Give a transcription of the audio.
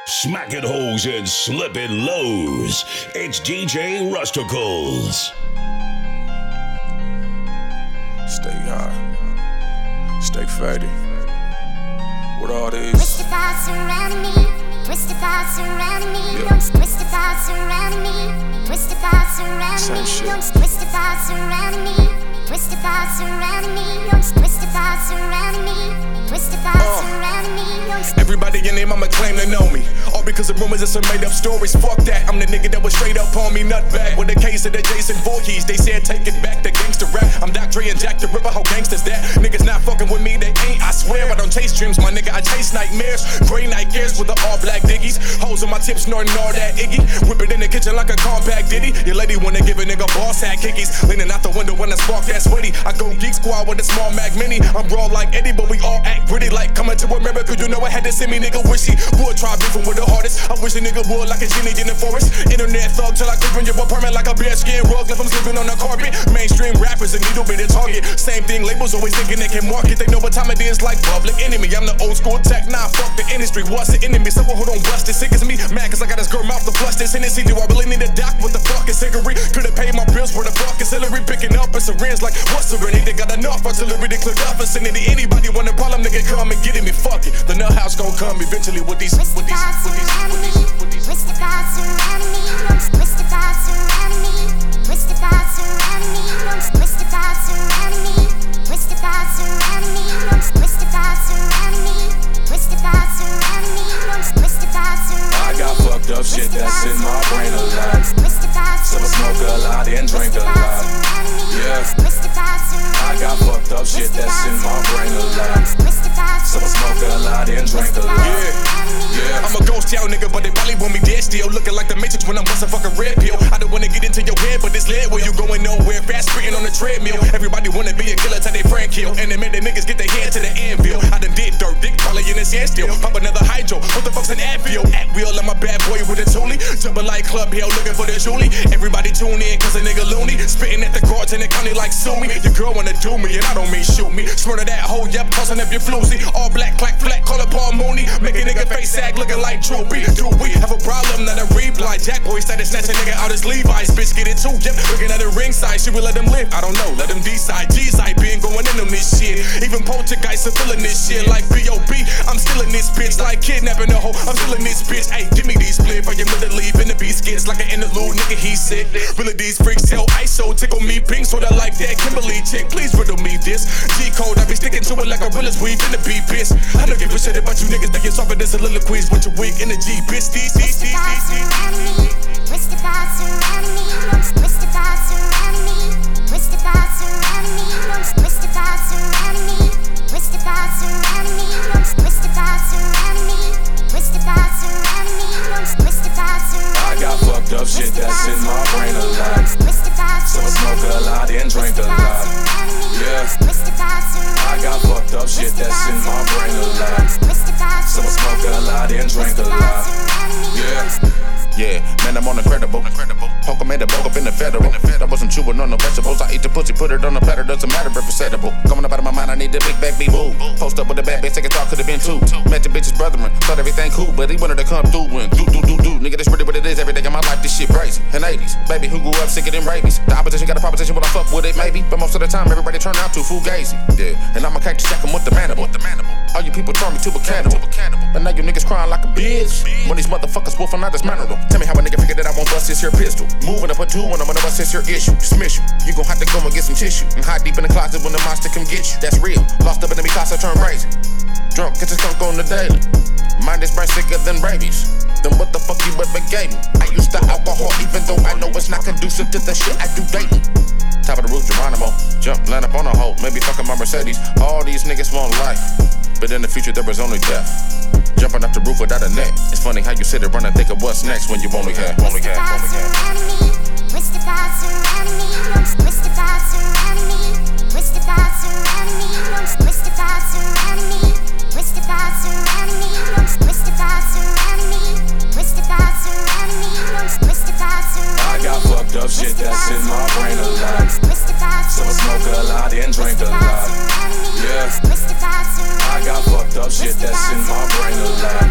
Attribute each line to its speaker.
Speaker 1: Smacking hoes and slipping lows. It's DJ Rusticles.
Speaker 2: Stay high. Stay fatty. What all these?
Speaker 3: Twisted thoughts surrounding me. Twisted thoughts surrounding me.
Speaker 2: Yeah.
Speaker 3: Twisted thoughts surrounding me. Twisted thoughts surrounding me. Twisted thoughts surrounding me. Twisted thoughts surrounding me. Twisted thoughts surrounding me. Twisted thoughts surrounding me.
Speaker 2: Everybody in there, I'ma claim to know me. All because of rumors and some made up stories. Fuck that, I'm the nigga that was straight up on me. Nutbag with the case of the Jason Voorhees. They said take it back to gangster rap. I'm Dr. Dre and Jack the Ripper, how gangsters that? Niggas not fucking with me, they ain't, I swear. I don't chase dreams, my nigga, I chase nightmares. Gray night gears with the all black diggies. Hoes on my tips, snorting all that Iggy. Whip it in the kitchen like a compact ditty. Your lady wanna give a nigga boss hat kickies. Leaning out the window when I spark that sweaty. I go Geek Squad with a small Mac Mini. I'm raw like Eddie, but we all act pretty like coming to America. You know I had to send me, nigga, wishy. Would try beefing with the hardest. I wish a nigga would like a genie in the forest. Internet thug till I creep in your apartment like a bear skin rug. Left them sleeping on the carpet. Mainstream rappers a needle bit of target. Same thing, labels always thinking they can market. They know what time it is like Public Enemy. I'm the old school tech, nah, fuck the industry. What's the enemy? Someone who don't bust it. Sick as me, mad cause I got this girl mouth to flush this Hennessy. Do I really need a doc? What the fuck is cigarette? Could've paid my bills for the fuck is Hillary. Picking up a syringe like what's serenity? They got enough artillery to clear up vicinity. Anybody want a problem, nigga, come and get it me. Fuck it. The nut house gon' come eventually with these.
Speaker 3: Twisted thoughts surrounding me. Twisted thoughts surrounding me. Twisted thoughts surrounding me. Twisted thoughts surrounding me. Twisted thoughts surrounding me. Twisted thoughts surrounding me. Twisted thoughts surrounding me. Twisted thoughts surrounding me. Twisted thoughts surrounding me.
Speaker 2: I got fucked up shit that's in my brain a lot. So I smoke a lot and drink a lot. Yeah. I got fucked up shit that's in my brain a lot. So I smoke a lot and drink a lot. Yeah. I'm a ghost town nigga, but they probably want me dead still. Looking like the Matrix when I'm busting fucking red pill. I don't wanna get into your head, but this lead where you going nowhere. Fast sprinting on the treadmill. Everybody wanna be a killer till they friend kill. And they made the niggas get their head to the anvil. I done did dirt, dick probably in the sand still. Pop another hydro. What the fuck's an Advil? At wheel, I'm a bad boy with a toolie. Jumping like Club Hill, looking for the Julie. Everybody tune in, cause a nigga loony. Spitting at the courts in the county like sue me. Your girl wanna do me, and I don't mean shoot me. Smurder that hoe, yep, tossing up your floozy. All black, clack, flat, call it Paul Mooney. Make a nigga face sag looking like Droopy. Do we have a problem? Not a reply. Jack boy started snatching nigga out his Levi's. Bitch get it too, yep. Looking at the ringside, should we let them live? I don't know, let them decide. G-side been going in on this shit. Even poltergeists are feeling this shit like B.O.B. I'm still in this bitch, like kidnapping a hoe. I'm still in this bitch. Hey, give me these split for your mother leave in the biscuits like an interlude, nigga. He sick. Really these freaks tell ISO tickle me pink, sorta like that Kimberly chick. Please riddle me this G-code. I be sticking to it like a real weave in the beat, bitch. I don't give a shit about you niggas that get soft in this soliloquies with your weak energy, bitch.
Speaker 3: Twisted thoughts surrounding me. Twisted thoughts surrounding me. Twisted thoughts surrounding me. Twisted thoughts surrounding me. Twisted thoughts surrounding me. Twisted thoughts surrounding me. Twisted thoughts surrounding me. Twisted thoughts surrounding me. Twisted thoughts surrounding me.
Speaker 2: I got fucked up shit that's in my brain a lot. So I smoke a lot and drink a lot. Yeah. I got fucked up shit that's in my brain a lot. So I smoke a lot and drink a lot. Yeah, man, I'm on incredible. Poker made a bug up in the federal. I wasn't chewing on no vegetables. I eat the pussy, put it on the platter, doesn't matter if it's edible. Coming up out of my mind, I need the big back be boo. Post up with a bad bitch, second thought could've been two. Met the bitch's brethren, thought everything cool, but he wanted to come through and do. Nigga, that's really what it is every day in my life, this shit crazy. In 80s, baby, who grew up sicker than rabies? The opposition got a proposition, when I fuck with it, maybe. But most of the time, everybody turn out to fugazi. Yeah, and I'm a cactus jack with the mandible. All you people turn me to a cannibal. But now you niggas crying like a bitch. When these motherfuckers wolfing out this mandible. Tell me how a nigga figured that I won't bust this here pistol. Moving up a two when I'm gonna bust this here issue. Dismiss you. You gon' have to go and get some tissue. And hide deep in the closet when the monster come get you. That's real. Lost up in the Mikasa, turn crazy. Drunk, get your skunk on the daily. Mind is brain sicker than rabies. Then what the fuck you ever gave me? I used to alcohol even though I know it's not conducive to the shit I do daily. Top of the roof, Geronimo. Jump, land up on a hole, maybe fucking my Mercedes. All these niggas want life, but in the future there was only death. Jumping off the roof without a net. It's funny how you sit around and think of what's next when you only have.
Speaker 3: Twisted thoughts surrounding me. Twisted thoughts surrounding me. Twisted thoughts surrounding me. Twisted thoughts surrounding me. Twisted thoughts surrounding me. Twisted thoughts surrounding me. Twisted thoughts surrounding me. Twisted thoughts surrounding me. Twisted thoughts surrounding me.
Speaker 2: I got fucked up shit that's in my brain a lot. So I smoke a lot and drink a lot. Yeah. I got fucked up shit that's in my brain a lot.